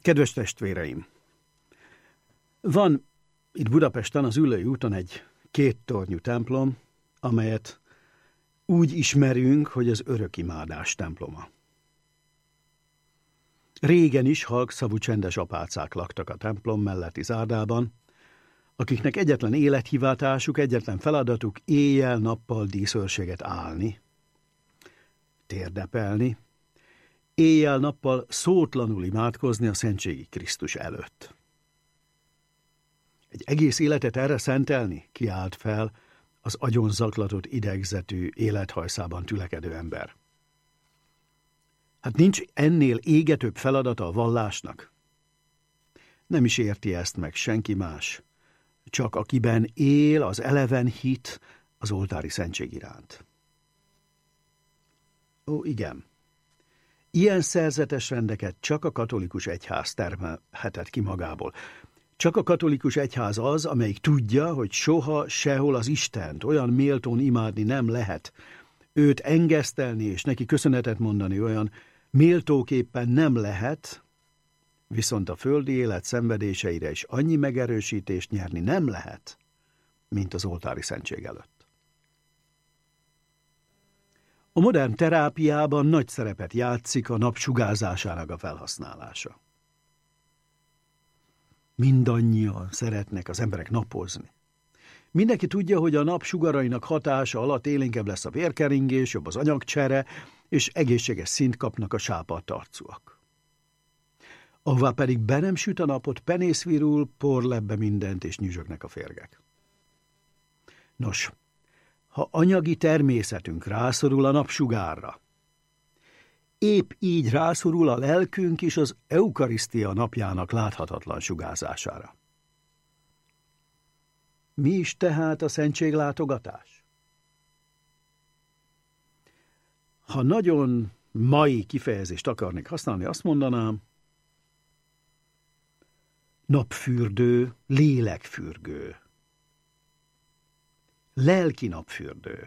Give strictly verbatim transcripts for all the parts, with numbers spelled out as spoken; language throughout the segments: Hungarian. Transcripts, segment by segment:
Kedves testvéreim! Van itt Budapesten az Üllői úton egy kéttornyú templom, amelyet úgy ismerünk, hogy az örökimádás temploma. Régen is halkszavú csendes apácák laktak a templom melletti zárdában, akiknek egyetlen élethivatásuk, egyetlen feladatuk éjjel-nappal díszőrséget állni, térdepelni, éjjel-nappal szótlanul imádkozni a szentségi Krisztus előtt. Egy egész életet erre szentelni, kiált fel az agyon zaklatott idegzetű, élethajszában tülekedő ember. Hát nincs ennél égetőbb feladata a vallásnak. Nem is érti ezt meg senki más, csak akiben él az eleven hit az oltári szentség iránt. Ó, igen. Ilyen szerzetes rendeket csak a katolikus egyház termelhetett ki magából. Csak a katolikus egyház az, amelyik tudja, hogy soha, sehol az Istent olyan méltón imádni nem lehet. Őt engesztelni és neki köszönetet mondani olyan méltóképpen nem lehet, viszont a földi élet szenvedéseire is annyi megerősítést nyerni nem lehet, mint az oltári szentség előtt. A modern terápiában nagy szerepet játszik a nap sugárzásának a felhasználása. Mindannyian szeretnek az emberek napozni. Mindenki tudja, hogy a nap sugarainak hatása alatt élénkebb lesz a vérkeringés, jobb az anyagcsere, és egészséges szint kapnak a sápadt arcúak. Ahová pedig be nem süt a napot, penész virul, porlebbe mindent, és nyüzsögnek a férgek. Nos, ha anyagi természetünk rászorul a napsugárra, épp így rászorul a lelkünk is az eukarisztia napjának láthatatlan sugárzására. Mi is tehát a szentséglátogatás? Ha nagyon mai kifejezést akarnék használni, azt mondanám, napfürdő, lélekfürdő, lelki napfürdő.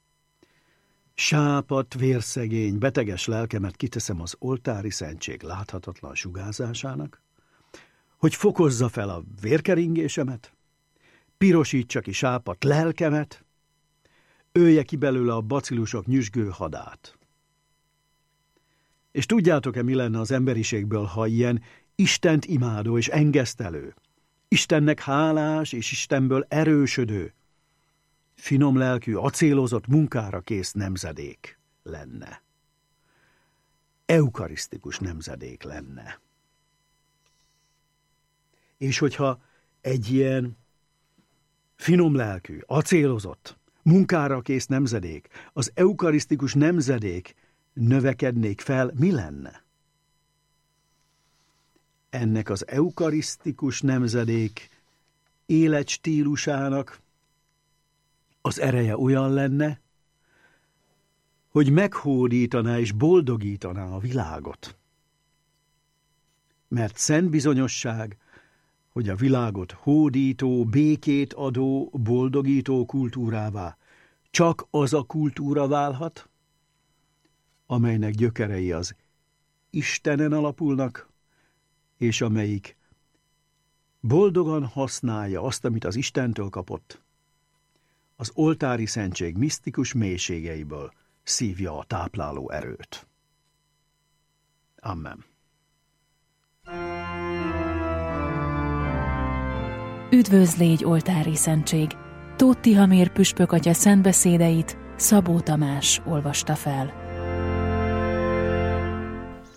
Sápadt, vérszegény, beteges lelkemet kiteszem az oltári szentség láthatatlan sugárzásának, hogy fokozza fel a vérkeringésemet, pirosítsa ki sápadt lelkemet, ölje ki belőle a bacillusok nyüzsgő hadát. És tudjátok-e, mi lenne az emberiségből, ha ilyen Istent imádó és engesztelő, Istennek hálás és Istenből erősödő, finom lelkű, acélozott, munkára kész nemzedék lenne. Eukarisztikus nemzedék lenne. És hogyha egy ilyen finom lelkű, acélozott, munkára kész nemzedék, az eukarisztikus nemzedék növekednék fel, mi lenne? Ennek az eukarisztikus nemzedék életstílusának az ereje olyan lenne, hogy meghódítaná és boldogítaná a világot. Mert szent bizonyosság, hogy a világot hódító, békét adó, boldogító kultúrává csak az a kultúra válhat, amelynek gyökerei az Istenen alapulnak, és amelyik boldogan használja azt, amit az Istentől kapott, az oltári szentség misztikus mélységeiből szívja a tápláló erőt. Amen. Üdvözl légy, oltári szentség! Tóth Tihamér püspök atya szentbeszédeit Szabó Tamás olvasta fel.